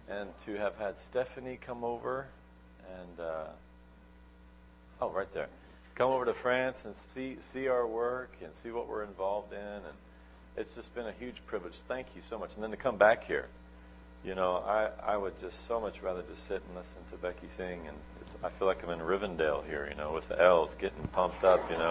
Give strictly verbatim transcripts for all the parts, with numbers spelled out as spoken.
and to have had Stephanie come over and, uh, oh, right there, come over to France and see see our work and see what we're involved in. And it's just been a huge privilege. Thank you so much. And then to come back here. You know, I, I would just so much rather just sit and listen to Becky sing. And it's, I feel like I'm in Rivendell here, you know, with the elves getting pumped up, you know,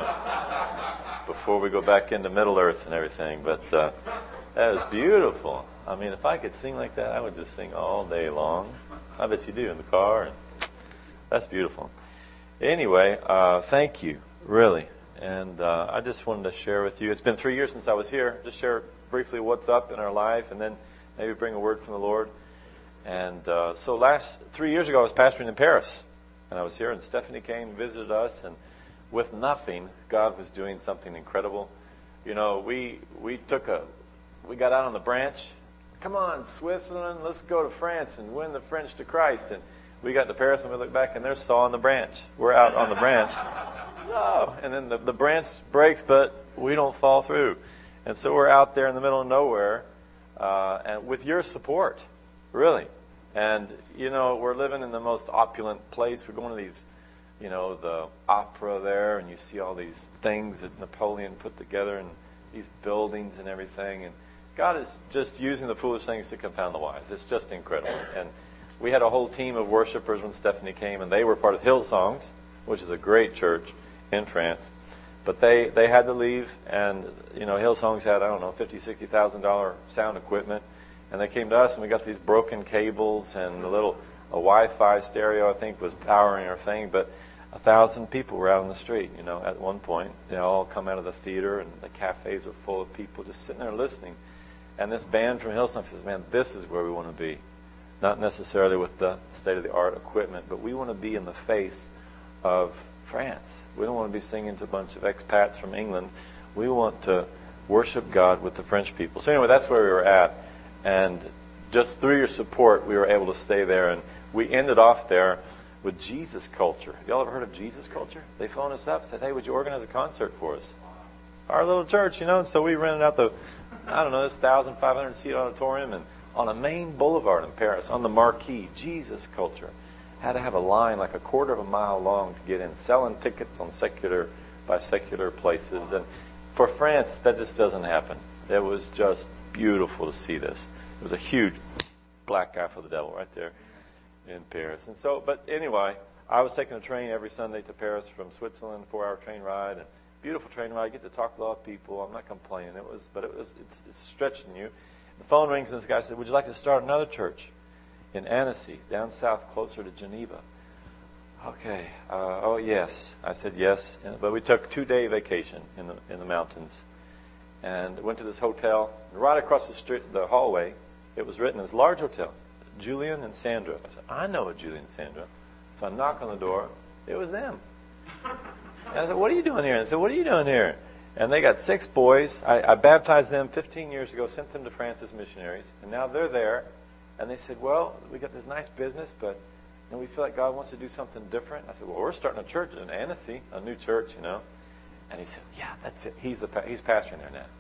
before we go back into Middle Earth and everything. But uh, that is beautiful. I mean, if I could sing like that, I would just sing all day long. I bet you do in the car. And that's beautiful. Anyway, uh, thank you, really. And uh, I just wanted to share with you. It's been three years since I was here. Just share briefly what's up in our life, and then maybe bring a word from the Lord. And uh, so last three years ago, I was pastoring in Paris. And I was here, and Stephanie came and visited us. And with nothing, God was doing something incredible. You know, we we took a, we got out on the branch. Come on, Switzerland, let's go to France and win the French to Christ. And we got to Paris, and we looked back, and there's Saul on the branch. We're out on the branch. No. And then the, the branch breaks, but we don't fall through. And so we're out there in the middle of nowhere. Uh, and with your support, really. And, you know, we're living in the most opulent place. We're going to these, you know, the opera there, and you see all these things that Napoleon put together, and these buildings and everything. And God is just using the foolish things to confound the wise. It's just incredible. And we had a whole team of worshipers when Stephanie came, and they were part of Hillsongs, which is a great church in France. But they, they had to leave, and, you know, Hillsongs had, I don't know, fifty thousand dollars, sixty thousand dollars sound equipment. And they came to us, and we got these broken cables and a little a Wi-Fi stereo, I think, was powering our thing. But a thousand people were out on the street, you know, at one point. They all come out of the theater, and the cafes were full of people just sitting there listening. And this band from Hillsong says, man, this is where we want to be. Not necessarily with the state-of-the-art equipment, but we want to be in the face of France. We don't want to be singing to a bunch of expats from England. We want to worship God with the French people. So anyway, that's where we were at. And just through your support, we were able to stay there. And we ended off there with Jesus Culture. Y'all ever heard of Jesus Culture? They phoned us up and said, hey, would you organize a concert for us? Our little church, you know. And so we rented out the, I don't know, this one thousand five hundred seat auditorium, and on a main boulevard in Paris, on the marquee, Jesus Culture. Had to have a line like a quarter of a mile long to get in, selling tickets on secular by secular places. And for France, that just doesn't happen. It was just beautiful to see this. It was a huge black eye for the devil right there in Paris. And so, but anyway, I was taking a train every Sunday to Paris from Switzerland, four-hour train ride, and beautiful train ride. I get to talk to a lot of people. I'm not complaining. It was, but it was, it's, it's stretching you. The phone rings, and this guy said, would you like to start another church in Annecy, down south, closer to Geneva? Okay. Uh, oh, yes. I said yes. But we took a two-day vacation in the in the mountains, and went to this hotel. And right across the street, the hallway, it was written as large hotel, Julian and Sandra. I said, I know a Julian and Sandra. So I knock on the door. It was them. And I said, what are you doing here? And I said, what are you doing here? And they got six boys. I, I baptized them fifteen years ago, sent them to France as missionaries, and now they're there. And they said, well, we got this nice business, but you know, we feel like God wants to do something different. I said, well, we're starting a church in Annecy, a new church, you know. And he said, yeah, that's it. He's the he's pastoring there now.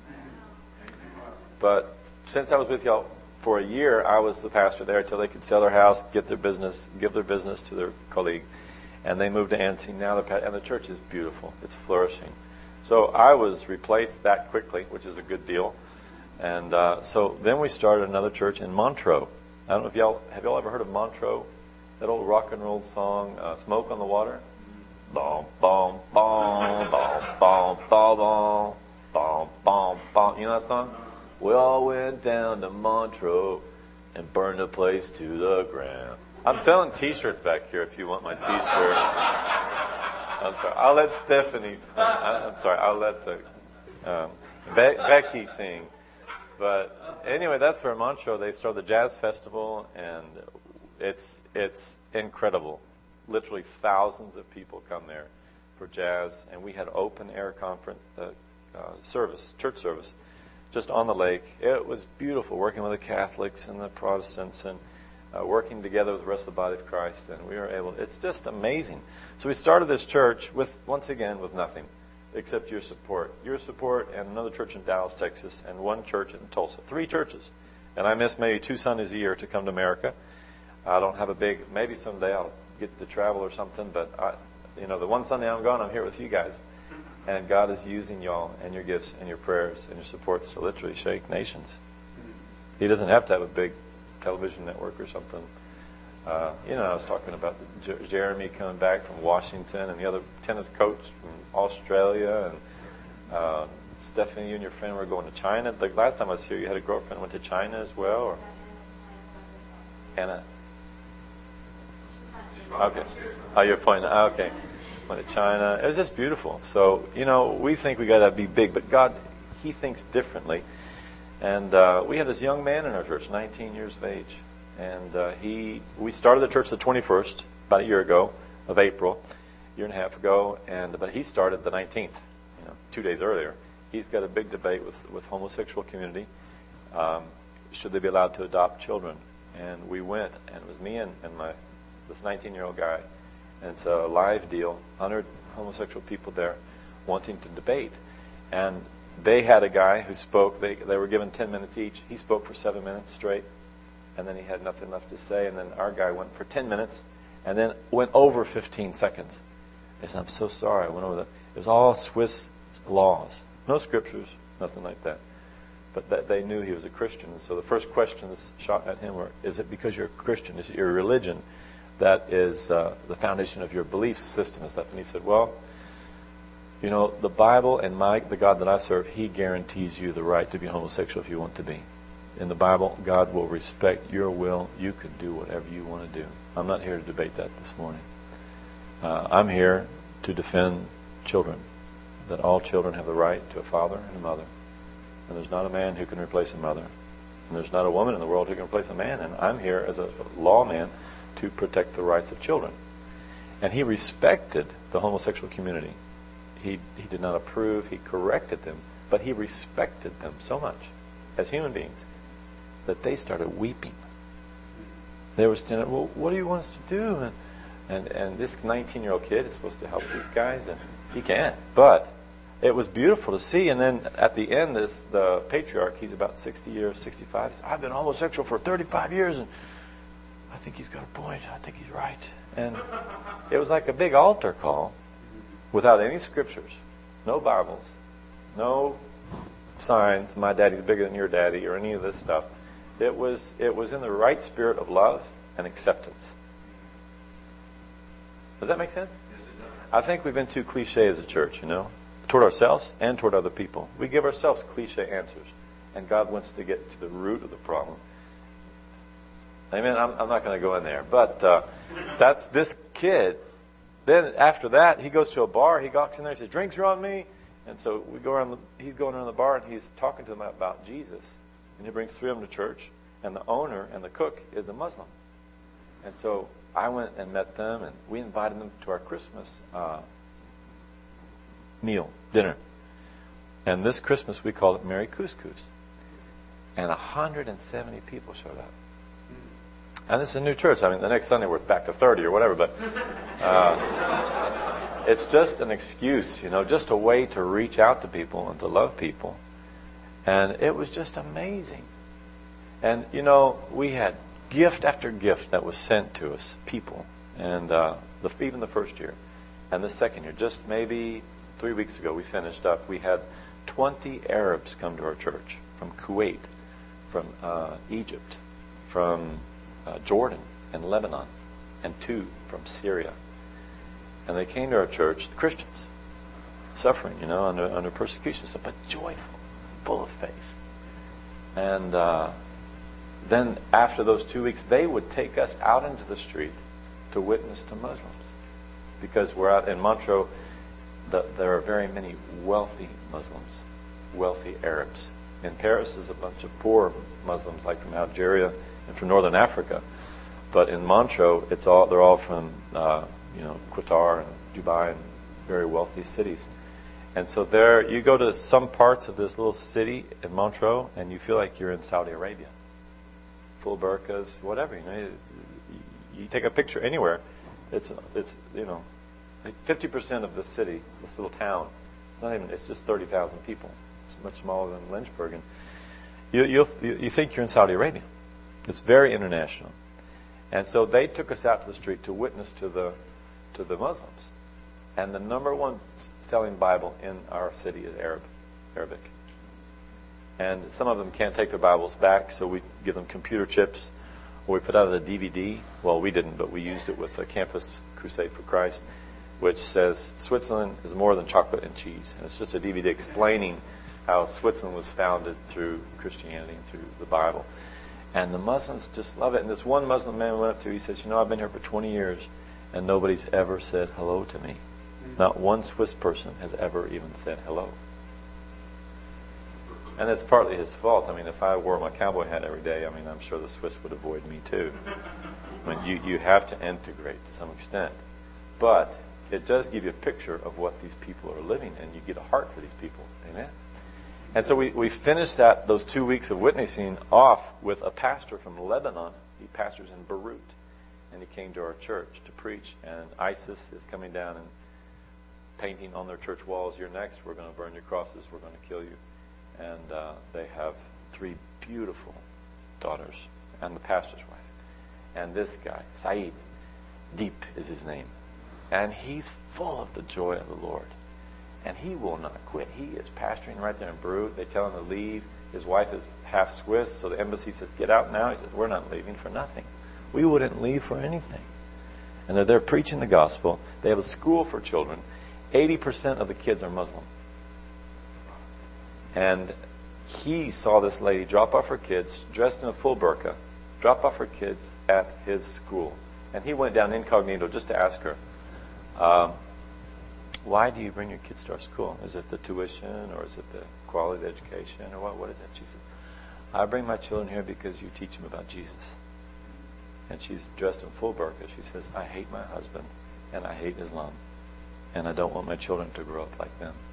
But since I was with y'all for a year, I was the pastor there until they could sell their house, get their business, give their business to their colleague. And they moved to Annecy. Now they're, and the church is beautiful. It's flourishing. So I was replaced that quickly, which is a good deal. And uh, so then we started another church in Montreux. I don't know if y'all, have y'all ever heard of Montreux? That old rock and roll song, uh, Smoke on the Water? Boom, boom, boom, boom, boom, boom, boom, boom, boom, boom. You know that song? We all went down to Montreux and burned the place to the ground. I'm selling T-shirts back here if you want my T-shirt. I'm sorry. I'll let Stephanie, I, I'm sorry, I'll let the um, Be- Becky sing. But anyway, that's where Montreux, they started the jazz festival, and it's it's incredible. Literally thousands of people come there for jazz, and we had open air conference uh, uh, service, church service, just on the lake. It was beautiful, working with the Catholics and the Protestants, and uh, working together with the rest of the body of Christ, and we were able. It's just amazing. So we started this church with, once again, with nothing except your support. Your support and another church in Dallas, Texas, and one church in Tulsa. Three churches. And I miss maybe two Sundays a year to come to America. I don't have a big, maybe someday I'll get to travel or something, but I, you know, the one Sunday I'm gone, I'm here with you guys. And God is using y'all and your gifts and your prayers and your supports to literally shake nations. He doesn't have to have a big television network or something. Uh, you know, I was talking about J- Jeremy coming back from Washington and the other tennis coach from Australia, and uh, Stephanie, you and your friend were going to China. The last time I was here, you had a girlfriend went to China as well, or Anna? Okay. Oh, you're pointing. Okay. Went to China. It was just beautiful. So, you know, we think we got to be big, but God, He thinks differently. And uh, we have this young man in our church, nineteen years of age. And uh, he, we started the church the twenty-first, about a year ago, of April, a year and a half ago. And but he started the nineteenth, you know, two days earlier. He's got a big debate with with homosexual community. Um, should they be allowed to adopt children? And we went, and it was me and, and my this nineteen-year-old guy. And it's a live deal, one hundred homosexual people there wanting to debate. And they had a guy who spoke. They they were given ten minutes each. He spoke for seven minutes straight. And then he had nothing left to say. And then our guy went for ten minutes and then went over fifteen seconds. He said, I'm so sorry. I went over that. It was all Swiss laws. No scriptures, nothing like that. But that they knew he was a Christian. And so the first questions shot at him were, is it because you're a Christian? Is it your religion that is uh, the foundation of your belief system and stuff? And he said, well, you know, the Bible and my the God that I serve, He guarantees you the right to be homosexual if you want to be. In the Bible, God will respect your will. You can do whatever you want to do. I'm not here to debate that this morning. Uh, I'm here to defend children, that all children have the right to a father and a mother. And there's not a man who can replace a mother. And there's not a woman in the world who can replace a man. And I'm here as a lawman to protect the rights of children. And he respected the homosexual community. He, he did not approve. He corrected them. But he respected them so much as human beings that they started weeping. They were standing, well, what do you want us to do? And, and and this nineteen-year-old kid is supposed to help these guys, and he can't. But it was beautiful to see. And then at the end, this the patriarch, he's about sixty years, sixty-five. He said, I've been homosexual for thirty-five years, and I think he's got a point. I think he's right. And it was like a big altar call without any scriptures, no Bibles, no signs, my daddy's bigger than your daddy, or any of this stuff. It was it was in the right spirit of love and acceptance. Does that make sense? Yes, it does. I think we've been too cliche as a church, you know, toward ourselves and toward other people. We give ourselves cliche answers, and God wants to get to the root of the problem. Amen. I'm, I'm not going to go in there, but uh, that's this kid. Then after that, he goes to a bar. He walks in there and says, "Drinks are on me." And so we go around. The, he's going around the bar and he's talking to them about Jesus. And he brings three of them to church. And the owner and the cook is a Muslim. And so I went and met them, and we invited them to our Christmas uh, meal, dinner. And this Christmas we called it Merry Couscous. And one hundred seventy people showed up. And this is a new church. I mean, the next Sunday we're back to thirty or whatever, but uh, it's just an excuse, you know, just a way to reach out to people and to love people. And it was just amazing. And, you know, we had gift after gift that was sent to us, people. And uh, the, even the first year. And the second year, just maybe three weeks ago, we finished up. We had twenty Arabs come to our church from Kuwait, from uh, Egypt, from uh, Jordan and Lebanon, and two from Syria. And they came to our church, the Christians, suffering, you know, under, under persecution, but joyful, full of faith. And uh, then after those two weeks, they would take us out into the street to witness to Muslims. Because we're out in Montreux, the, there are very many wealthy Muslims, wealthy Arabs. In Paris is a bunch of poor Muslims, like from Algeria and from Northern Africa. But in Montreux, it's all they're all from uh, you know Qatar and Dubai and very wealthy cities. And so there, you go to some parts of this little city in Montreux, and you feel like you're in Saudi Arabia. Full burqas, whatever. You know, you, you take a picture anywhere, it's it's you know, like fifty percent of the city, this little town. It's not even. It's just thirty thousand people. It's much smaller than Lynchburg, and You, you'll, you think you're in Saudi Arabia. It's very international. And so they took us out to the street to witness to the to the Muslims. And the number one selling Bible in our city is Arab, Arabic. And some of them can't take their Bibles back, so we give them computer chips. Or we put out a D V D. Well, we didn't, but we used it with the Campus Crusade for Christ, which says Switzerland is more than chocolate and cheese. And it's just a D V D explaining how Switzerland was founded through Christianity and through the Bible. And the Muslims just love it. And this one Muslim man went up to, he says, you know, I've been here for twenty years, and nobody's ever said hello to me. Not one Swiss person has ever even said hello. And it's partly his fault. I mean, if I wore my cowboy hat every day, I mean, I'm sure the Swiss would avoid me too. I mean, you, you have to integrate to some extent. But it does give you a picture of what these people are living, and you get a heart for these people. Amen? And so we, we finished that those two weeks of witnessing off with a pastor from Lebanon. He pastors in Beirut. And he came to our church to preach. And ISIS is coming down and painting on their church walls, you're next, we're going to burn your crosses, we're going to kill you. And uh, they have three beautiful daughters and the pastor's wife. And this guy, Saeed, Deep is his name. And he's full of the joy of the Lord. And he will not quit. He is pastoring right there in Beirut. They tell him to leave. His wife is half Swiss, so the embassy says, get out now. He says, we're not leaving for nothing. We wouldn't leave for anything. And they're there preaching the gospel. They have a school for children. eighty percent of the kids are Muslim. And he saw this lady drop off her kids, dressed in a full burqa, drop off her kids at his school. And he went down incognito just to ask her, um, why do you bring your kids to our school? Is it the tuition, or is it the quality of the education, or what? What is it? She said, I bring my children here because you teach them about Jesus. And she's dressed in full burqa. She says, I hate my husband, and I hate Islam. And I don't want my children to grow up like them.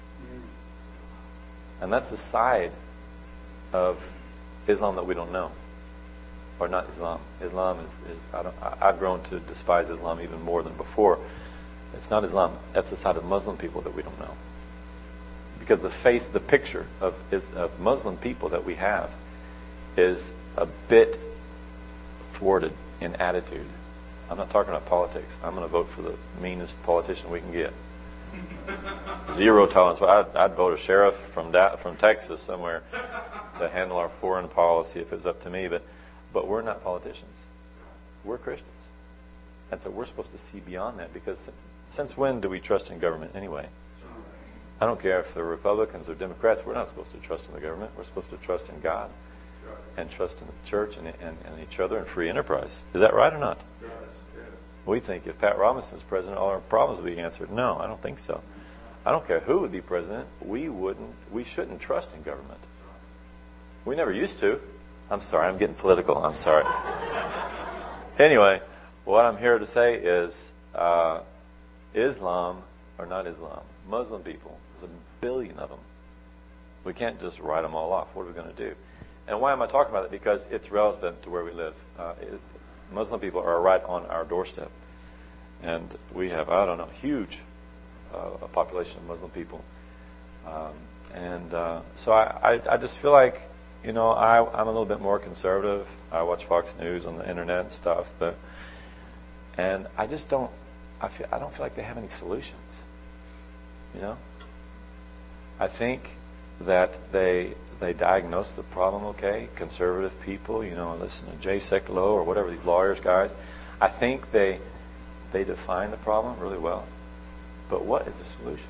And that's a side of Islam that we don't know. Or not Islam. Islam is, is I don't, I, I've grown to despise Islam even more than before. It's not Islam. That's the side of Muslim people that we don't know. Because the face, the picture of, is, of Muslim people that we have is a bit thwarted in attitude. I'm not talking about politics. I'm going to vote for the meanest politician we can get. Zero tolerance. I'd, I'd vote a sheriff from da- from Texas somewhere to handle our foreign policy if it was up to me. But, but we're not politicians. We're Christians. And so we're supposed to see beyond that, because since when do we trust in government anyway? I don't care if they're Republicans or Democrats. We're not supposed to trust in the government. We're supposed to trust in God and trust in the church and, and, and each other and free enterprise. Is that right or not? We think if Pat Robinson was president, all our problems would be answered. No, I don't think so. I don't care who would be president. We wouldn't. We shouldn't trust in government. We never used to. I'm sorry. I'm getting political. I'm sorry. Anyway, what I'm here to say is uh, Islam, or not Islam, Muslim people, there's a billion of them. We can't just write them all off. What are we going to do? And why am I talking about it? Because it's relevant to where we live. Uh, it, Muslim people are right on our doorstep. And we have, I don't know, huge uh, a population of Muslim people. Um, and uh, so I, I, I just feel like, you know, I, I'm a little bit more conservative. I watch Fox News on the internet and stuff. But, and I just don't, I, feel, I don't feel like they have any solutions. You know? I think that they they diagnose the problem okay. Conservative people, you know, listen to Jay Sekulow or whatever, these lawyers guys. I think they they define the problem really well. But what is the solution?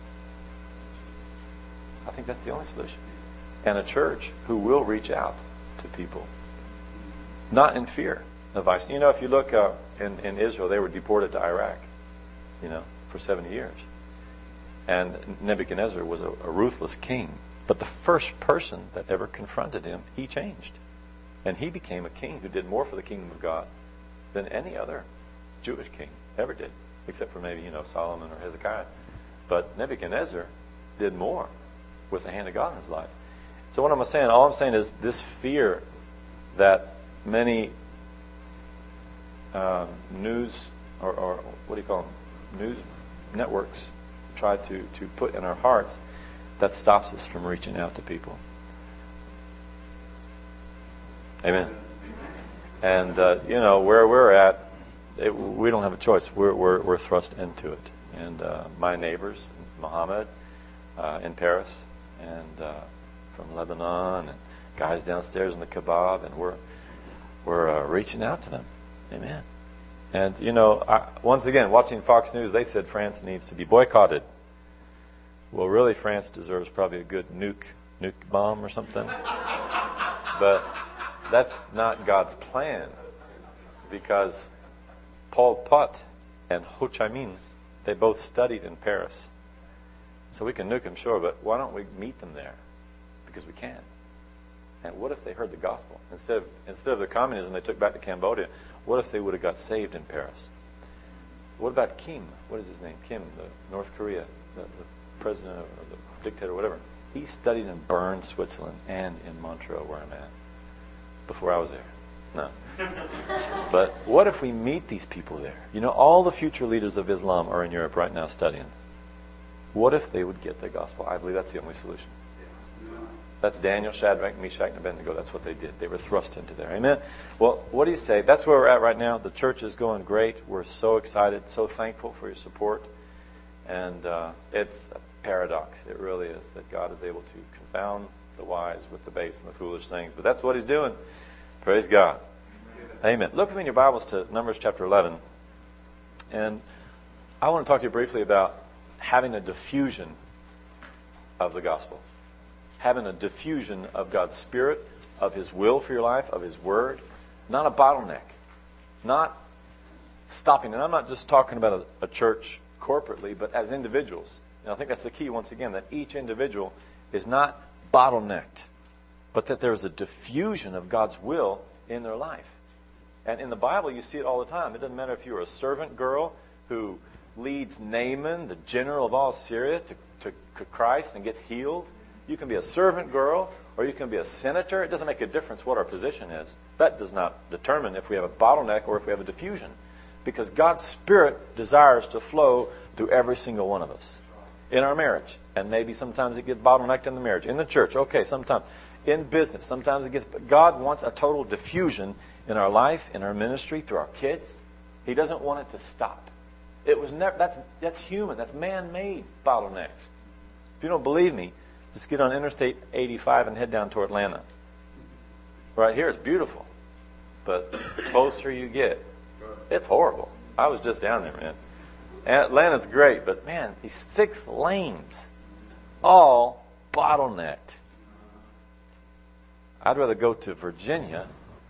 I think that's the only solution. And a church who will reach out to people, not in fear of ISIS. You know, if you look uh, in, in Israel, they were deported to Iraq, you know, for seventy years. And Nebuchadnezzar was a, a ruthless king. But the first person that ever confronted him, he changed. And he became a king who did more for the kingdom of God than any other Jewish king ever did, except for maybe, you know, Solomon or Hezekiah. But Nebuchadnezzar did more with the hand of God in his life. So what am I saying? All I'm saying is this fear that many uh, news, or, or what do you call them, news networks try to, to put in our hearts, that stops us from reaching out to people. Amen. And, uh, you know, where we're at, it, we don't have a choice. We're, we're, we're thrust into it. And uh, my neighbors, Mohammed uh, in Paris, and uh, from Lebanon, and guys downstairs in the kebab, and we're, we're uh, reaching out to them. Amen. And, you know, I, once again, watching Fox News, they said France needs to be boycotted. Well, really, France deserves probably a good nuke, nuke bomb or something. But that's not God's plan, because Pol Pot and Ho Chi Minh, they both studied in Paris. So we can nuke them, sure, but why don't we meet them there? Because we can. And what if they heard the gospel? Instead of, instead of the communism they took back to Cambodia, what if they would have got saved in Paris? What about Kim? What is his name? Kim, the North Korea, the, the president or the dictator, whatever. He studied in Bern, Switzerland, and in Montreal, where I'm at, before I was there. No. But what if we meet these people there? You know, all the future leaders of Islam are in Europe right now studying. What if they would get the gospel? I believe that's the only solution. That's Daniel, Shadrach, Meshach, and Abednego. That's what they did. They were thrust into there. Amen? Well, what do you say? That's where we're at right now. The church is going great. We're so excited, so thankful for your support. And uh, it's a paradox. It really is, that God is able to confound the wise with the base and the foolish things. But that's what He's doing. Praise God. Amen. Look with me in your Bibles to Numbers chapter eleven. And I want to talk to you briefly about having a diffusion of the gospel. Having a diffusion of God's Spirit, of His will for your life, of His Word. Not a bottleneck. Not stopping. And I'm not just talking about a, a church corporately, but as individuals. And I think that's the key, once again, that each individual is not bottlenecked, but that there's a diffusion of God's will in their life. And in the Bible, you see it all the time. It doesn't matter if you're a servant girl who leads Naaman, the general of all Syria, to, to, to Christ and gets healed. You can be a servant girl, or you can be a senator. It doesn't make a difference what our position is. That does not determine if we have a bottleneck or if we have a diffusion. Because God's Spirit desires to flow through every single one of us. In our marriage. And maybe sometimes it gets bottlenecked in the marriage. In the church, okay, sometimes. In business, sometimes it gets... But God wants a total diffusion in our life, in our ministry, through our kids. He doesn't want it to stop. It was never... That's, that's human. That's man-made bottlenecks. If you don't believe me, just get on Interstate eighty-five and head down toward Atlanta. Right here, it's beautiful. But the closer you get, it's horrible. I was just down there, man. Atlanta's great, but man, these six lanes, all bottlenecked. I'd rather go to Virginia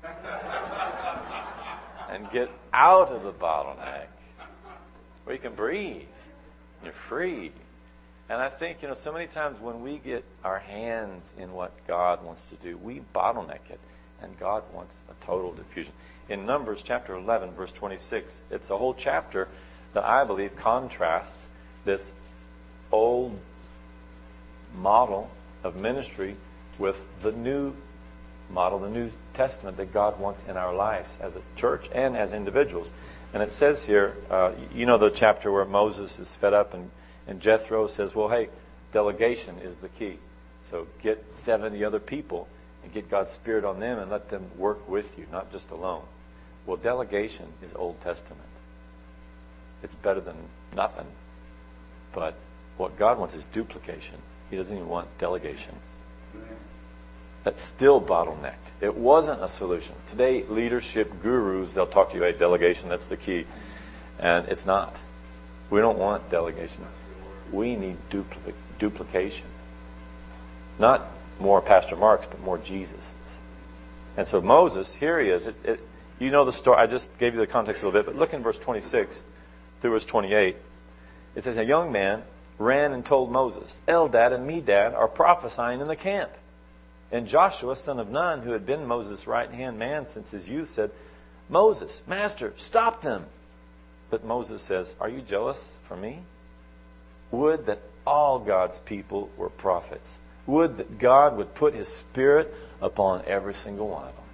and get out of the bottleneck where you can breathe. You're free. And I think, you know, so many times when we get our hands in what God wants to do, we bottleneck it. And God wants a total diffusion. In Numbers chapter eleven, verse twenty-six, it's a whole chapter that I believe contrasts this old model of ministry with the new model, the New Testament that God wants in our lives as a church and as individuals. And it says here, uh, you know the chapter where Moses is fed up and, and Jethro says, well, hey, delegation is the key. So get seventy other people and get God's Spirit on them and let them work with you, not just alone. Well, delegation is Old Testament. It's better than nothing. But what God wants is duplication. He doesn't even want delegation. That's still bottlenecked. It wasn't a solution. Today, leadership gurus, they'll talk to you about delegation, that's the key. And it's not. We don't want delegation. We need dupli- duplication. Not more Pastor Mark's, but more Jesus's. And so Moses, here he is. It, it, you know the story. I just gave you the context a little bit, but look in verse twenty-six through verse twenty-eight. It says, a young man ran and told Moses, Eldad and Medad are prophesying in the camp. And Joshua, son of Nun, who had been Moses' right-hand man since his youth, said, Moses, Master, stop them. But Moses says, are you jealous for me? Would that all God's people were prophets. Would that God would put His Spirit upon every single one of them.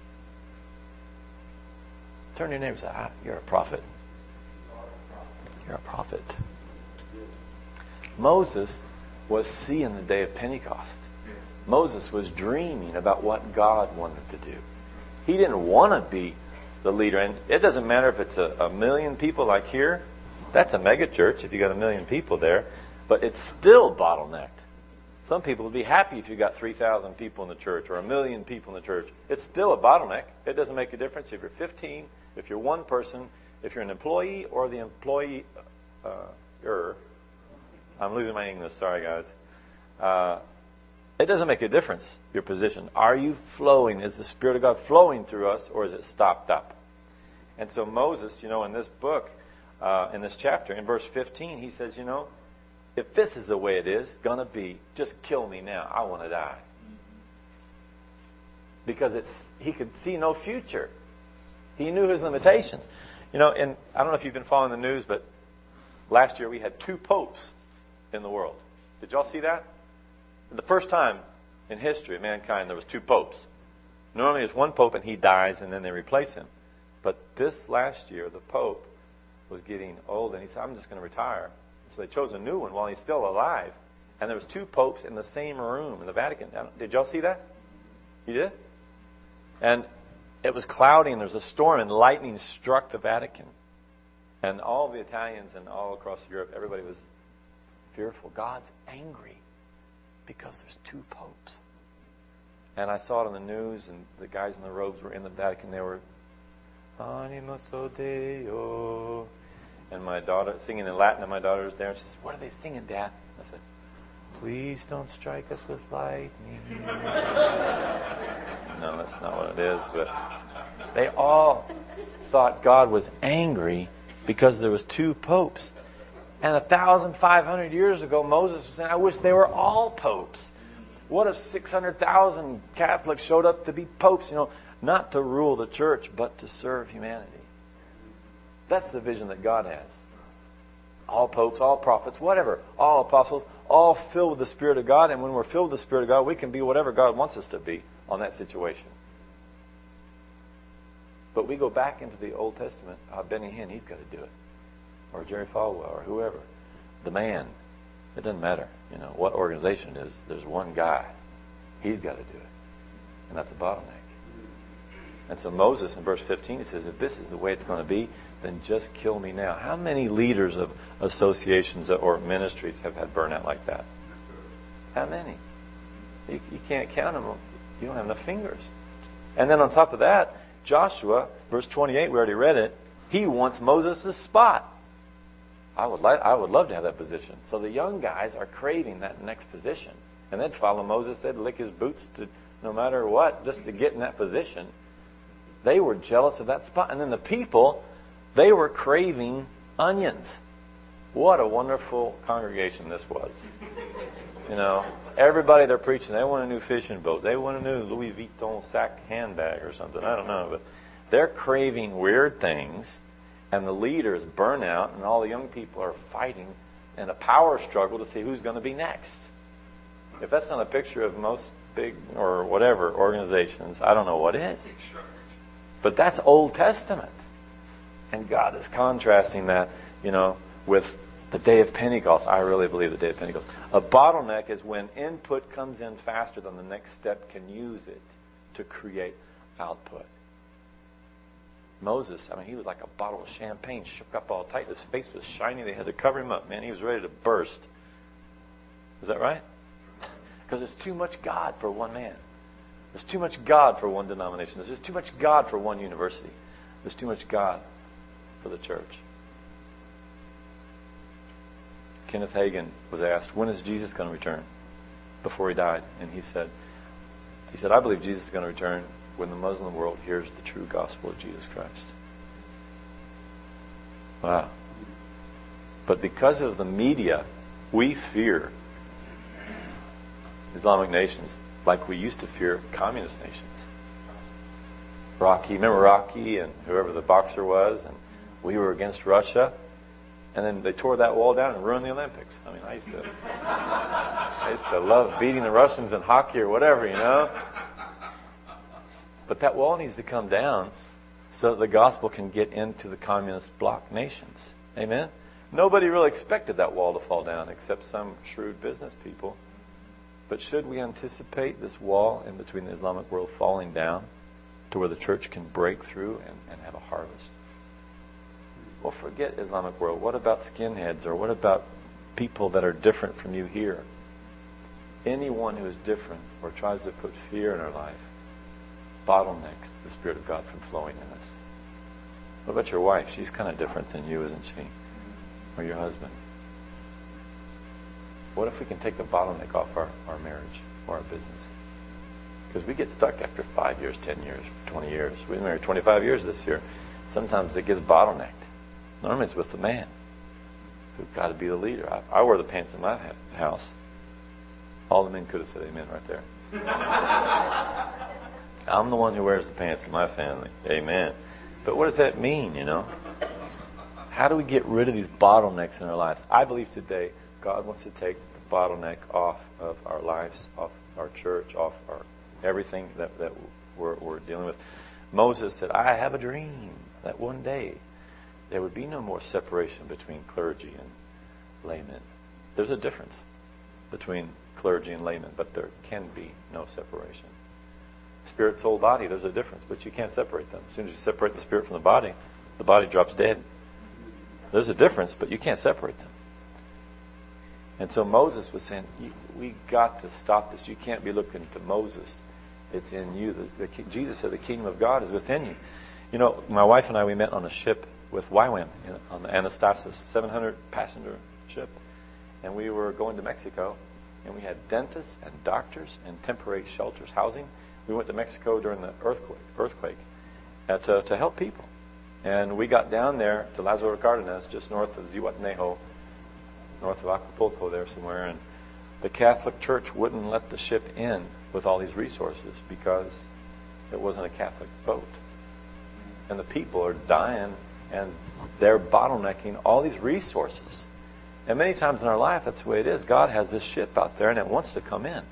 Turn to your neighbor and say, ah, you're a prophet. You're a prophet. Moses was seeing the day of Pentecost. Moses was dreaming about what God wanted to do. He didn't want to be the leader. And it doesn't matter if it's a, a million people like here. That's a mega church if you got a million people there. But it's still bottlenecked. Some people would be happy if you got three thousand people in the church or a million people in the church. It's still a bottleneck. It doesn't make a difference if you're fifteen, if you're one person, if you're an employee or the employee. Uh, er, I'm losing my English. Sorry, guys. Uh, it doesn't make a difference, your position. Are you flowing? Is the Spirit of God flowing through us, or is it stopped up? And so Moses, you know, in this book, uh, in this chapter, in verse fifteen, he says, you know, if this is the way it is going to be, just kill me now. I want to die. Because it's he could see no future. He knew his limitations. You know, and I don't know if you've been following the news, but last year we had two popes in the world. Did y'all see that? The first time in history of mankind there was two popes. Normally there's one pope and he dies and then they replace him. But this last year the pope was getting old and he said, I'm just going to retire. So they chose a new one while he's still alive. And there was two popes in the same room in the Vatican. Did y'all see that? You did? And it was cloudy and there was a storm and lightning struck the Vatican. And all the Italians and all across Europe, everybody was fearful. God's angry because there's two popes. And I saw it on the news and the guys in the robes were in the Vatican. They were, Animus Deo. And my daughter, singing in Latin, and my daughter was there, and she says, what are they singing, Dad? I said, please don't strike us with lightning. No, that's not what it is. But they all thought God was angry because there was two popes. And one thousand five hundred years ago, Moses was saying, I wish they were all popes. What if six hundred thousand Catholics showed up to be popes? You know, not to rule the church, but to serve humanity. That's the vision that God has. All popes, all prophets, whatever. All apostles, all filled with the Spirit of God. And when we're filled with the Spirit of God, we can be whatever God wants us to be on that situation. But we go back into the Old Testament. Uh, Benny Hinn, he's got to do it. Or Jerry Falwell, or whoever. The man. It doesn't matter, you know, what organization it is. There's one guy. He's got to do it. And that's a bottleneck. And so Moses, in verse fifteen, he says, if this is the way it's going to be, then just kill me now. How many leaders of associations or ministries have had burnout like that? How many? You, you can't count them. You don't have enough fingers. And then on top of that, Joshua, verse twenty-eight, we already read it, he wants Moses' spot. I would like, I would love to have that position. So the young guys are craving that next position. And they'd follow Moses. They'd lick his boots to no matter what, just to get in that position. They were jealous of that spot. And then the people, they were craving onions. What a wonderful congregation this was. You know, everybody they're preaching, they want a new fishing boat. They want a new Louis Vuitton sack handbag or something. I don't know. But they're craving weird things. And the leaders burn out, and all the young people are fighting in a power struggle to see who's going to be next. If that's not a picture of most big or whatever organizations, I don't know what is. But that's Old Testament. And God is contrasting that, you know, with the day of Pentecost. I really believe the day of Pentecost. A bottleneck is when input comes in faster than the next step can use it to create output. Moses, I mean, he was like a bottle of champagne, shook up all tight. His face was shiny. They had to cover him up, man. He was ready to burst. Is that right? Because there's too much God for one man. There's too much God for one denomination. There's too much God for one university. There's too much God for the church. Kenneth Hagin was asked, when is Jesus going to return? Before he died. And he said, he said, I believe Jesus is going to return when the Muslim world hears the true gospel of Jesus Christ. Wow. But because of the media, we fear Islamic nations like we used to fear communist nations. Rocky, remember Rocky and whoever the boxer was, and we were against Russia, and then they tore that wall down and ruined the Olympics. I mean, I used to, I used to love beating the Russians in hockey or whatever, you know. But that wall needs to come down so that the gospel can get into the communist bloc nations. Amen? Nobody really expected that wall to fall down except some shrewd business people. But should we anticipate this wall in between the Islamic world falling down? to where the church can break through and, and have a harvest. Well, forget Islamic world. What about skinheads, or what about people that are different from you here? Anyone who is different or tries to put fear in our life bottlenecks the Spirit of God from flowing in us. What about your wife? She's kind of different than you, isn't she? Or your husband? What if we can take the bottleneck off our, our marriage or our business? Because we get stuck after five years, ten years, twenty years. We've been married twenty-five years this year. Sometimes it gets bottlenecked. Normally it's with the man who's got to be the leader. I, I wear the pants in my house. All the men could have said amen right there. I'm the one who wears the pants in my family. Amen. But what does that mean, you know? How do we get rid of these bottlenecks in our lives? I believe today God wants to take the bottleneck off of our lives, off our church, off our everything that, that we're, we're dealing with. Moses said, I have a dream that one day there would be no more separation between clergy and laymen. There's a difference between clergy and laymen, but there can be no separation. Spirit, soul, body, there's a difference, but you can't separate them. As soon as you separate the spirit from the body, the body drops dead. There's a difference, but you can't separate them. And so Moses was saying, we got to stop this. You can't be looking to Moses. It's in you. The, the, Jesus said the kingdom of God is within you. You know, my wife and I, we met on a ship with Y WAM on the Anastasis, seven hundred passenger ship. And we were going to Mexico, and we had dentists and doctors and temporary shelters, housing. We went to Mexico during the earthquake, earthquake uh, to, to help people. And we got down there to Lázaro Cárdenas, just north of Zihuatanejo, north of Acapulco there somewhere. And the Catholic Church wouldn't let the ship in with all these resources because it wasn't a Catholic boat. And the people are dying, and they're bottlenecking all these resources. And many times in our life, that's the way it is. God has this ship out there, and it wants to come in.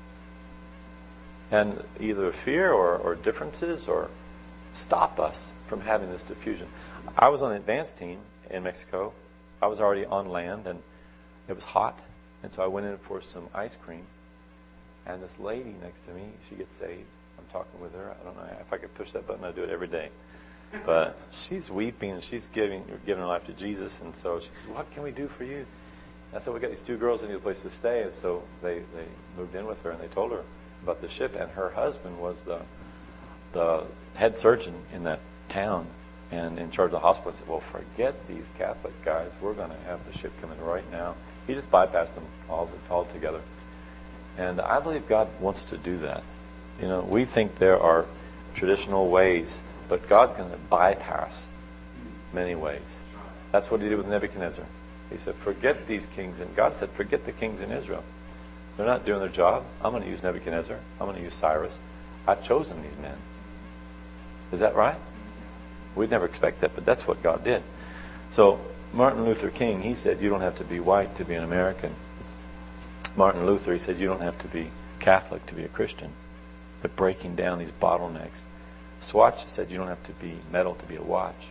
And either fear or, or differences or stop us from having this diffusion. I was on the advance team in Mexico. I was already on land, and it was hot. And so I went in for some ice cream. And this lady next to me, she gets saved. I'm talking with her. I don't know if I could push that button. I'd do it every day. But she's weeping, and she's giving giving her life to Jesus. And so she says, what can we do for you? And I said, we got these two girls that need a place to stay. And so they, they moved in with her, and they told her about the ship. And her husband was the the head surgeon in that town and in charge of the hospital. I said, well, forget these Catholic guys. We're going to have the ship coming right now. He just bypassed them all altogether. And I believe God wants to do that. You know, we think there are traditional ways, but God's going to bypass many ways. That's what he did with Nebuchadnezzar. He said, forget these kings. And God said, forget the kings in Israel. They're not doing their job. I'm going to use Nebuchadnezzar. I'm going to use Cyrus. I've chosen these men. Is that right? We'd never expect that, but that's what God did. So Martin Luther King, he said, you don't have to be white to be an American. Martin Luther, he said, you don't have to be Catholic to be a Christian. But breaking down these bottlenecks. Swatch said, you don't have to be metal to be a watch.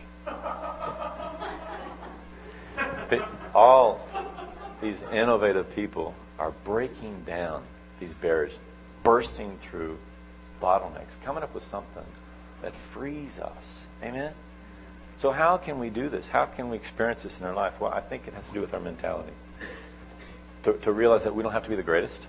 But all these innovative people are breaking down these barriers, bursting through bottlenecks, coming up with something that frees us. Amen? So how can we do this? How can we experience this in our life? Well, I think it has to do with our mentality. To, to realize that we don't have to be the greatest.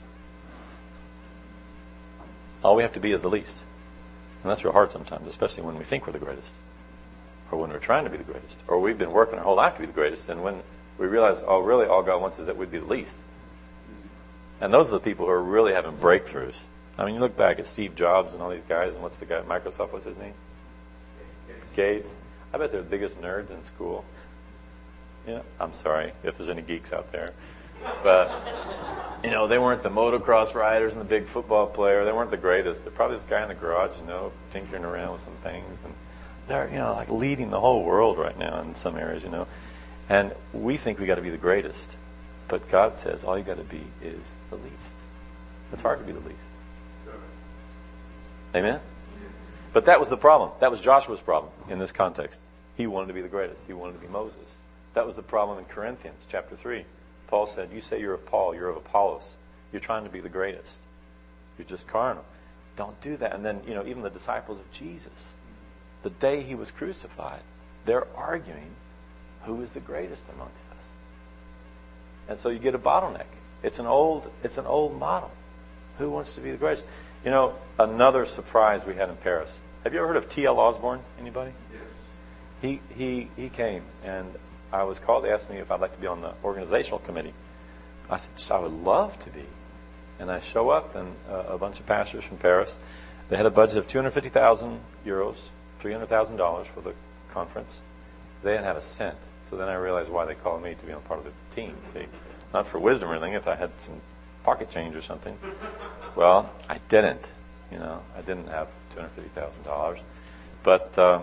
All we have to be is the least. And that's real hard sometimes, especially when we think we're the greatest. Or when we're trying to be the greatest. Or we've been working our whole life to be the greatest. And when we realize, oh, really, all God wants is that we'd be the least. And those are the people who are really having breakthroughs. I mean, you look back at Steve Jobs and all these guys, and what's the guy at Microsoft, what's his name? Gates. I bet they're the biggest nerds in school. Yeah, I'm sorry if there's any geeks out there. But, you know, they weren't the motocross riders and the big football player. They weren't the greatest. They're probably this guy in the garage, you know, tinkering around with some things. And they're, you know, like leading the whole world right now in some areas, you know. And we think we got to be the greatest. But God says all you got to be is the least. It's hard to be the least. Amen? But that was the problem. That was Joshua's problem in this context. He wanted to be the greatest. He wanted to be Moses. That was the problem in Corinthians chapter three. Paul said, you say you're of Paul, you're of Apollos. You're trying to be the greatest. You're just carnal. Don't do that. And then, you know, even the disciples of Jesus, the day he was crucified, they're arguing who is the greatest amongst us. And so you get a bottleneck. It's an old, it's an old model. Who wants to be the greatest? You know, another surprise we had in Paris. Have you ever heard of T L Osborne? Anybody? Yes. He he he came, and I was called. They asked me if I'd like to be on the organizational committee. I said, I would love to be. And I show up, and uh, a bunch of pastors from Paris. They had a budget of two hundred fifty thousand euros, three hundred thousand dollars for the conference. They didn't have a cent. So then I realized why they called me to be on part of the team. See, not for wisdom or anything. If I had some pocket change or something, well, I didn't. You know, I didn't have two hundred fifty thousand dollars. But uh,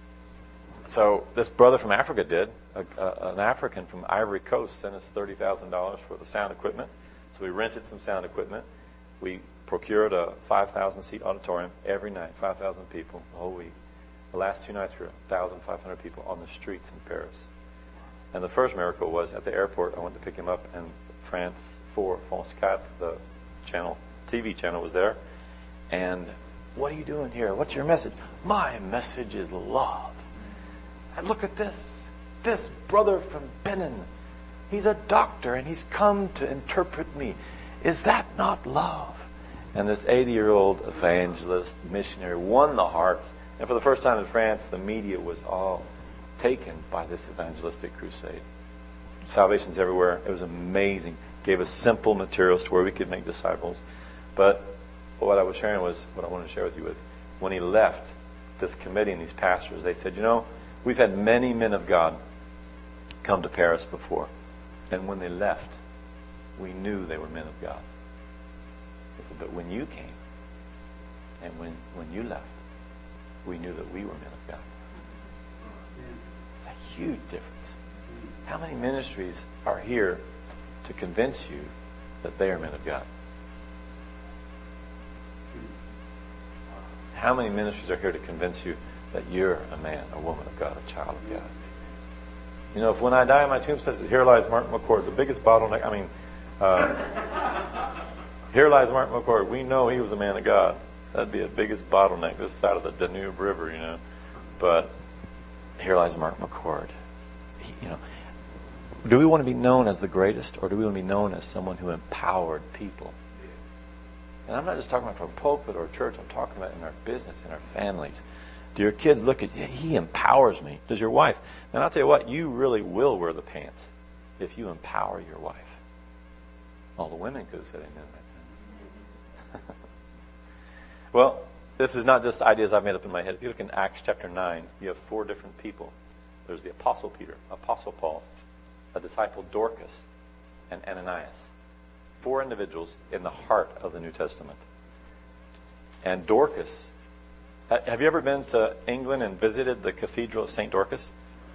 so this brother from Africa did. A, a, an African from Ivory Coast sent us thirty thousand dollars for the sound equipment. So we rented some sound equipment. We procured a five thousand seat auditorium every night, five thousand people the whole week. The last two nights were one thousand five hundred people on the streets in Paris. And the first miracle was at the airport. I went to pick him up, and France four, France four, the channel, T V channel, was there. And, what are you doing here? What's your message? My message is love. And look at this. This brother from Benin. He's a doctor, and he's come to interpret me. Is that not love? And this eighty-year-old evangelist, missionary, won the hearts. And for the first time in France, the media was all taken by this evangelistic crusade. Salvations everywhere. It was amazing. Gave us simple materials to where we could make disciples. But what I was sharing was, what I wanted to share with you was, when he left this committee and these pastors, they said, you know, we've had many men of God come to Paris before. And when they left, we knew they were men of God. But when you came, and when, when you left, we knew that we were men of God. It's a huge difference. How many ministries are here to convince you that they are men of God? How many ministries are here to convince you that you're a man, a woman of God, a child of God? You know, if when I die, my tombstone says, here lies Martin McCord, the biggest bottleneck. I mean, uh, here lies Martin McCord. We know he was a man of God. That'd be the biggest bottleneck this side of the Danube River, you know. But here lies Martin McCord. He, you know, do we want to be known as the greatest, or do we want to be known as someone who empowered people? And I'm not just talking about from a pulpit or a church. I'm talking about in our business, in our families. Do your kids look at, yeah, he empowers me? Does your wife? And I'll tell you what, you really will wear the pants if you empower your wife. All the women could have said amen right then. Well, this is not just ideas I've made up in my head. If you look in Acts chapter nine, you have four different people. There's the Apostle Peter, Apostle Paul, a disciple Dorcas, and Ananias. Four individuals in the heart of the New Testament. And Dorcas, have you ever been to England and visited the Cathedral of Saint Dorcas?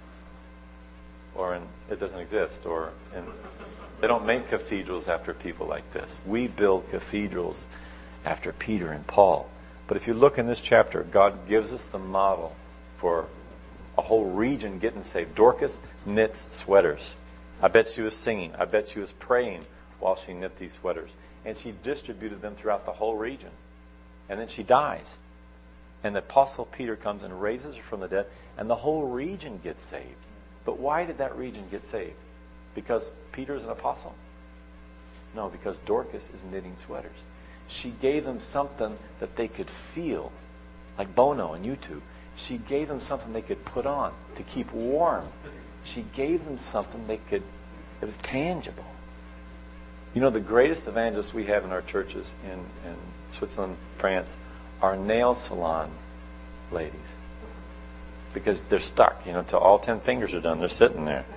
Or in, it doesn't exist. Or in, they don't make cathedrals after people like this. We build cathedrals after Peter and Paul. But if you look in this chapter, God gives us the model for a whole region getting saved. Dorcas knits sweaters. I bet she was singing. I bet she was praying while she knit these sweaters. And she distributed them throughout the whole region. And then she dies. And the Apostle Peter comes and raises her from the dead, and the whole region gets saved. But why did that region get saved? Because Peter's an apostle? No, because Dorcas is knitting sweaters. She gave them something that they could feel, like Bono and U two. She gave them something they could put on to keep warm. She gave them something they could, it was tangible. You know, the greatest evangelists we have in our churches in, in Switzerland, France, are nail salon ladies. Because they're stuck, you know, till all ten fingers are done. They're sitting there.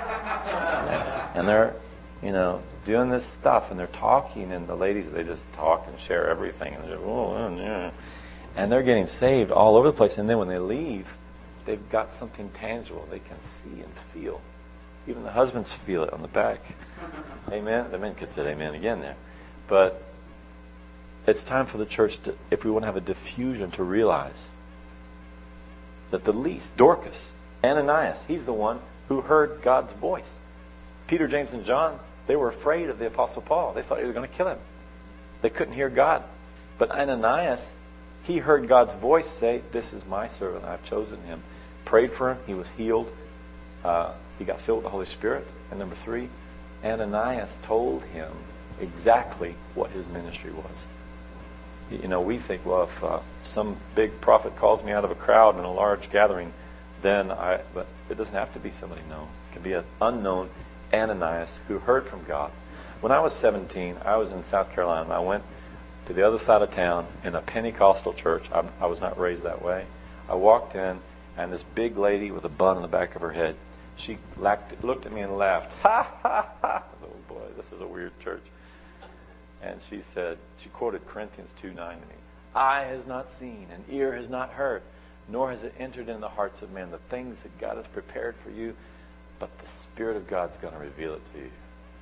And they're, you know, doing this stuff, and they're talking, and the ladies, they just talk and share everything. And they're, oh, yeah. And they're getting saved all over the place. And then when they leave, they've got something tangible they can see and feel. Even the husbands feel it on the back. Amen? The men could say amen again there. But it's time for the church, to, if we want to have a diffusion, to realize that the least, Dorcas, Ananias, he's the one who heard God's voice. Peter, James, and John, they were afraid of the Apostle Paul. They thought he was going to kill him. They couldn't hear God. But Ananias, he heard God's voice say, this is my servant, I've chosen him. Prayed for him, he was healed. Uh, he got filled with the Holy Spirit. And number three, Ananias told him exactly what his ministry was. You know, we think, well, if uh, some big prophet calls me out of a crowd in a large gathering, then I, but it doesn't have to be somebody known. It can be an unknown Ananias who heard from God. When I was seventeen, I was in South Carolina. I went to the other side of town in a Pentecostal church. I, I was not raised that way. I walked in, and this big lady with a bun on the back of her head, she laughed, looked at me and laughed. Ha, ha, ha. Oh, boy, this is a weird church. And she said, she quoted Corinthians two nine to me. Eye has not seen, and ear has not heard, nor has it entered into the hearts of men the things that God has prepared for you, but the Spirit of God's going to reveal it to you.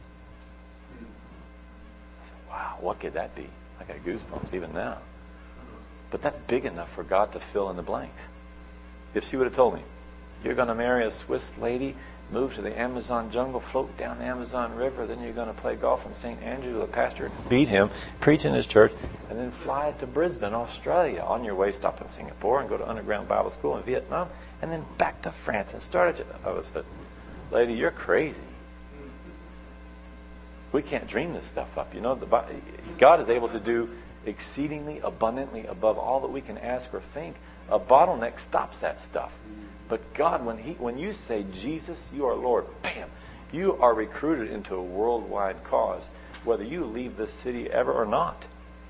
I said, wow, what could that be? I got goosebumps even now. But that's big enough for God to fill in the blanks. If she would have told me, you're going to marry a Swiss lady, move to the Amazon jungle, float down the Amazon River, then you're going to play golf in Saint Andrew with a pastor, beat him, preach in his church, and then fly to Brisbane, Australia. On your way, stop in Singapore and go to underground Bible school in Vietnam, and then back to France and start it. I was said, lady, you're crazy. We can't dream this stuff up. You know, the, God is able to do exceedingly abundantly above all that we can ask or think. A bottleneck stops that stuff. But God, when he, when you say, Jesus, you are Lord, bam, you are recruited into a worldwide cause, whether you leave this city ever or not.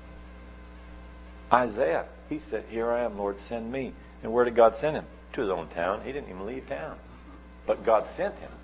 Isaiah, he said, here I am, Lord, send me. And where did God send him? To his own town. He didn't even leave town. But God sent him.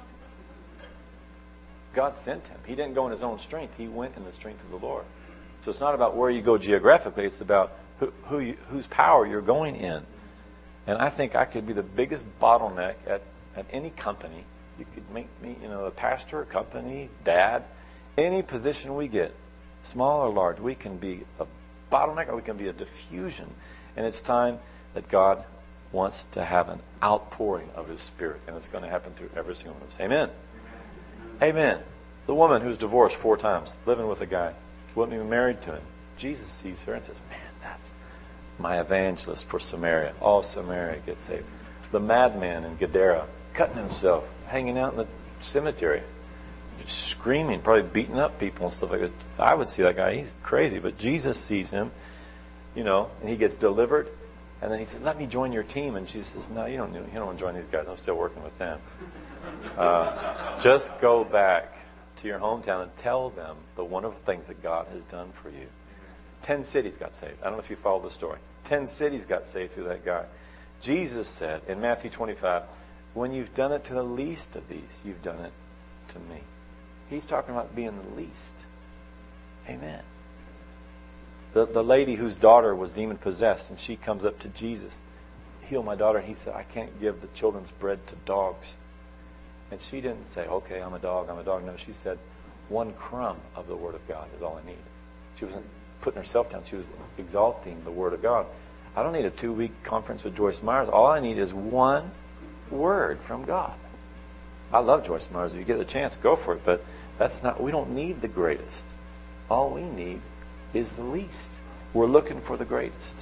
God sent him. He didn't go in his own strength. He went in the strength of the Lord. So it's not about where you go geographically. It's about who, who you, whose power you're going in. And I think I could be the biggest bottleneck at, at any company. You could make me, you know, a pastor, a company, dad, any position we get, small or large, we can be a bottleneck or we can be a diffusion. And it's time that God wants to have an outpouring of His Spirit. And it's going to happen through every single one of us. Amen. Amen. The woman who's divorced four times, living with a guy, wasn't even married to him. Jesus sees her and says, man, that's my evangelist for Samaria. All Samaria gets saved. The madman in Gadara, cutting himself, hanging out in the cemetery, screaming, probably beating up people and stuff like this. I would see that guy. He's crazy. But Jesus sees him, you know, and he gets delivered. And then he says, let me join your team. And Jesus says, no, you don't, you don't want to join these guys. I'm still working with them. Uh, just go back to your hometown and tell them the wonderful things that God has done for you. Ten cities got saved. I don't know if you follow the story. Ten cities got saved through that guy. Jesus said in Matthew twenty-five, when you've done it to the least of these, you've done it to me. He's talking about being the least. Amen. The, the lady whose daughter was demon-possessed, and she comes up to Jesus, heal my daughter. And he said, I can't give the children's bread to dogs. And she didn't say, okay, I'm a dog, I'm a dog. No, she said, one crumb of the Word of God is all I need. She wasn't putting herself down. She was exalting the Word of God. I don't need a two-week conference with Joyce Myers. All I need is one word from God. I love Joyce Myers. If you get the chance, go for it. But that's not. We don't need the greatest. All we need is the least. We're looking for the greatest.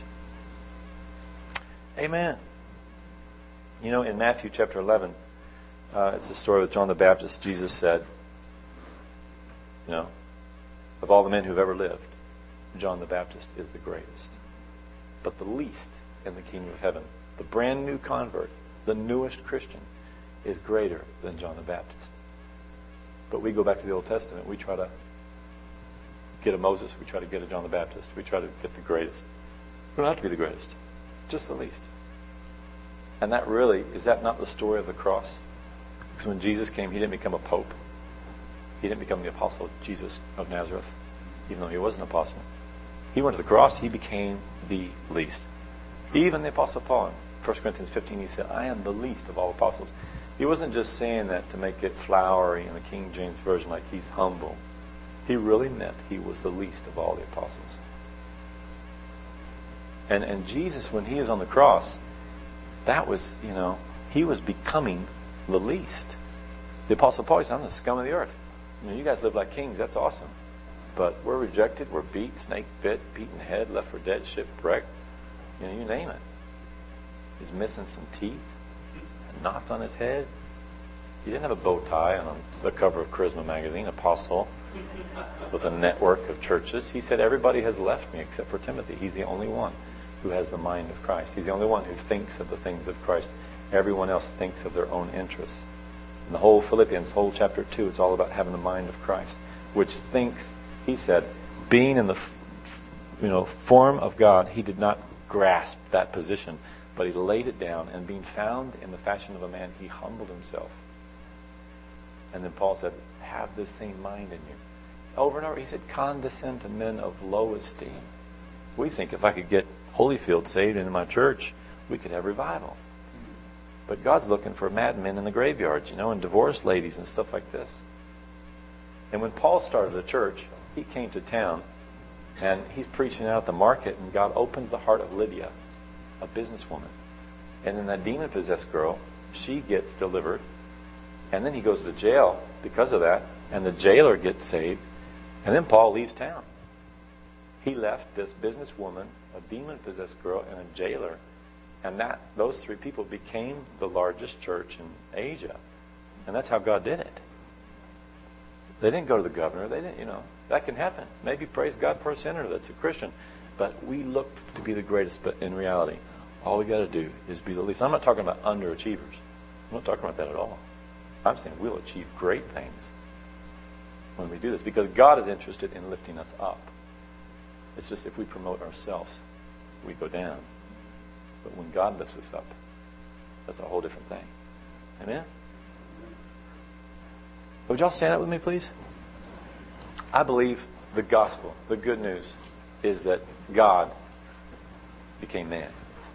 Amen. You know, in Matthew chapter eleven, uh, it's the story with John the Baptist. Jesus said, you know, of all the men who've ever lived, John the Baptist is the greatest. But the least in the kingdom of heaven, the brand new convert, the newest Christian, is greater than John the Baptist. But we go back to the Old Testament. We try to get a Moses. We try to get a John the Baptist. We try to get the greatest. We don't have to be the greatest. Just the least. And that really, is that not the story of the cross? Because when Jesus came, He didn't become a pope. He didn't become the apostle Jesus of Nazareth, even though He was an apostle. He went to the cross. He became the least. Even the Apostle Paul, in First Corinthians fifteen, he said, I am the least of all apostles. He wasn't just saying that to make it flowery in the King James Version, like he's humble. He really meant he was the least of all the apostles. And and Jesus, when He was on the cross, that was, you know, He was becoming the least. The Apostle Paul said, I'm the scum of the earth. You know, you guys live like kings. That's awesome. But we're rejected, we're beat, snake bit, beaten head, left for dead, shipwrecked. You know, you name it. He's missing some teeth, and knots on his head. He didn't have a bow tie on the cover of Charisma magazine, apostle, with a network of churches. He said, everybody has left me except for Timothy. He's the only one who has the mind of Christ. He's the only one who thinks of the things of Christ. Everyone else thinks of their own interests. And the whole Philippians, whole chapter two, it's all about having the mind of Christ, which thinks, he said, being in the you know form of God, he did not grasp that position, but he laid it down, and being found in the fashion of a man, he humbled himself. And then Paul said, have this same mind in you. Over and over, he said, condescend to men of low esteem. We think if I could get Holyfield saved into my church, we could have revival. But God's looking for madmen in the graveyards, you know, and divorced ladies and stuff like this. And when Paul started a church, he came to town, and he's preaching out at the market, and God opens the heart of Lydia, a businesswoman. And then that demon-possessed girl, she gets delivered. And then he goes to jail because of that, and the jailer gets saved. And then Paul leaves town. He left this businesswoman, a demon-possessed girl, and a jailer. And that those three people became the largest church in Asia. And that's how God did it. They didn't go to the governor. They didn't, you know, that can happen. Maybe praise God for a sinner that's a Christian. But we look to be the greatest, but in reality, all we got to do is be the least. I'm not talking about underachievers. I'm not talking about that at all. I'm saying we'll achieve great things when we do this, because God is interested in lifting us up. It's just if we promote ourselves, we go down. But when God lifts us up, that's a whole different thing. Amen? Would y'all stand up with me, please? I believe the gospel, the good news, is that God became man.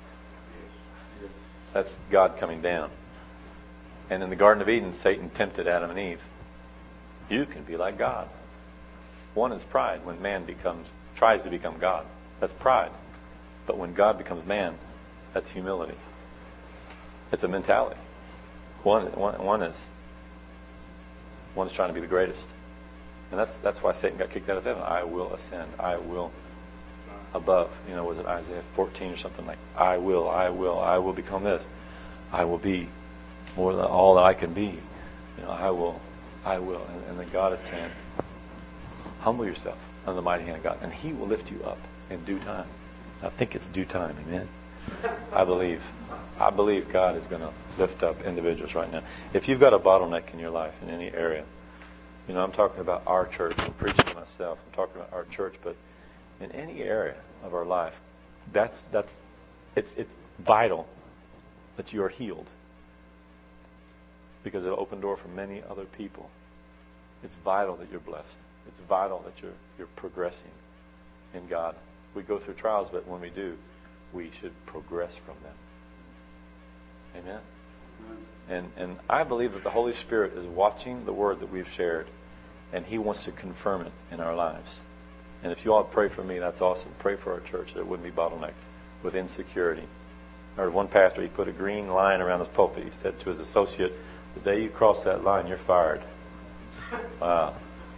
That's God coming down. And in the Garden of Eden, Satan tempted Adam and Eve. You can be like God. One is pride, when man becomes tries to become God. That's pride. But when God becomes man, that's humility. It's a mentality. One, one, one is one is trying to be the greatest. And that's that's why Satan got kicked out of heaven. I will ascend. I will above. You know, was it Isaiah fourteen or something like, I will, I will, I will become this. I will be more than all that I can be. You know, I will, I will. And, and then God is saying, humble yourself under the mighty hand of God, and He will lift you up in due time. I think it's due time, amen? I believe. I believe God is going to lift up individuals right now. If you've got a bottleneck in your life in any area, you know, I'm talking about our church. I'm preaching to myself. I'm talking about our church, but in any area of our life, that's that's it's it's vital that you are healed, because it'll open door for many other people. It's vital that you're blessed. It's vital that you're you're progressing in God. We go through trials, but when we do, we should progress from them. Amen. And and I believe that the Holy Spirit is watching the word that we've shared, and He wants to confirm it in our lives. And if you all pray for me, that's awesome. Pray for our church that it wouldn't be bottlenecked with insecurity. I heard one pastor, he put a green line around his pulpit. He said to his associate, the day you cross that line, you're fired. Wow.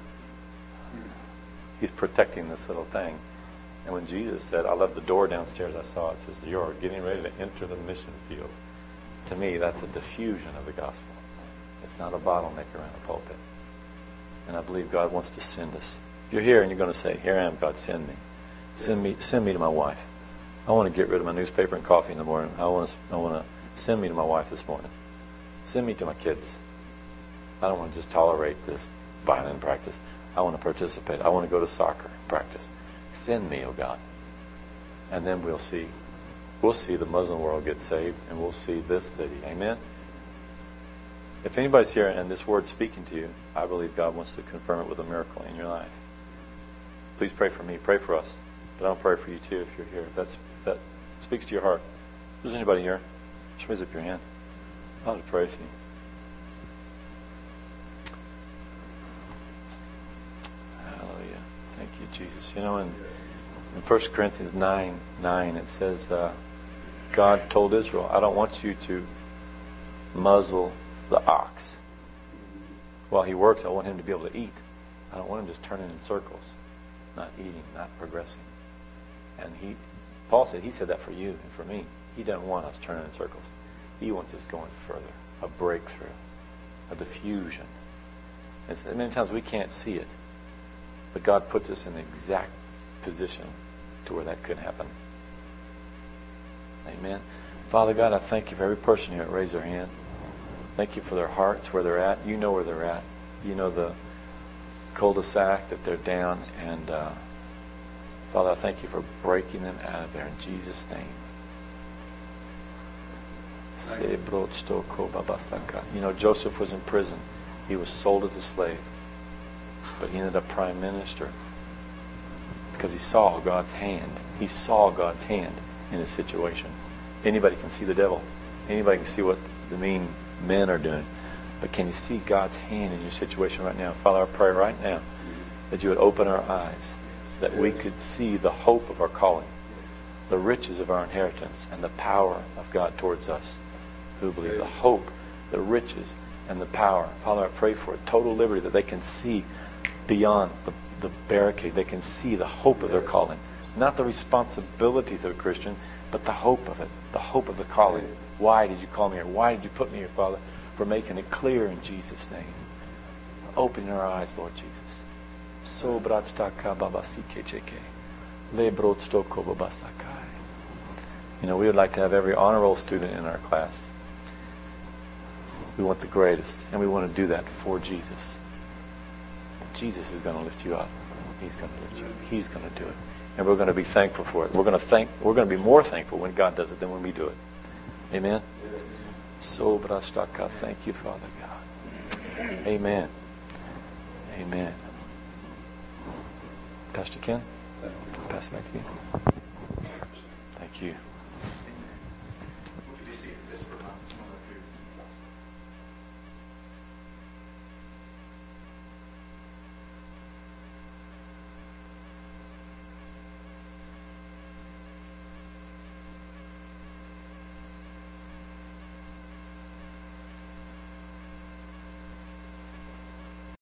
He's protecting this little thing. And when Jesus said, I love the door downstairs, I saw it, it says, you're getting ready to enter the mission field. To me, that's a diffusion of the gospel. It's not a bottleneck around a pulpit. And I believe God wants to send us. If you're here and you're going to say, here I am, God, send me. Send me send me to my wife. I want to get rid of my newspaper and coffee in the morning. I want to, I want to send me to my wife this morning. Send me to my kids. I don't want to just tolerate this violin practice. I want to participate. I want to go to soccer practice. Send me, oh God. And then we'll see. We'll see the Muslim world get saved, and we'll see this city. Amen? If anybody's here and this word's speaking to you, I believe God wants to confirm it with a miracle in your life. Please pray for me. Pray for us. But I'll pray for you too if you're here. If that's, that speaks to your heart. If there's anybody here, just raise up your hand. I'll just pray with you. Hallelujah. Thank you, Jesus. You know, in, in First Corinthians nine, nine, it says, uh, God told Israel, I don't want you to muzzle the ox. While he works, I want him to be able to eat. I don't want him just turning in circles. not eating, not progressing. And he, Paul said, he said that for you and for me. He doesn't want us turning in circles. He wants us going further, a breakthrough, a diffusion. It's, many times we can't see it, but God puts us in the exact position to where that could happen. Amen. Father God, I thank you for every person here that raised their hand. Thank you for their hearts, where they're at. You know where they're at. You know the cul-de-sac that they're down. And uh, Father, I thank you for breaking them out of there in Jesus' name. You know, Joseph was in prison. He was sold as a slave. But he ended up prime minister because he saw God's hand. He saw God's hand in his situation. Anybody can see the devil. Anybody can see what the mean men are doing. But can you see God's hand in your situation right now? Father, I pray right now that you would open our eyes, that we could see the hope of our calling, the riches of our inheritance, and the power of God towards us who believe. The hope, the riches, and the power. Father, I pray for a total liberty that they can see beyond the, the barricade. They can see the hope of their calling. Not the responsibilities of a Christian, but the hope of it. The hope of the calling. Why did you call me here? Why did you put me here, Father? For making it clear in Jesus' name. Opening our eyes, Lord Jesus. So You know, we would like to have every honor roll student in our class. We want the greatest, and we want to do that for Jesus. Jesus is going to lift you up. He's going to lift you up. He's going to do it. And we're going to be thankful for it. We're going to thank we're going to be more thankful when God does it than when we do it. Amen. So brastaka, thank you, Father God. Amen. Amen. Pastor Ken, I'll pass it back to you. Thank you.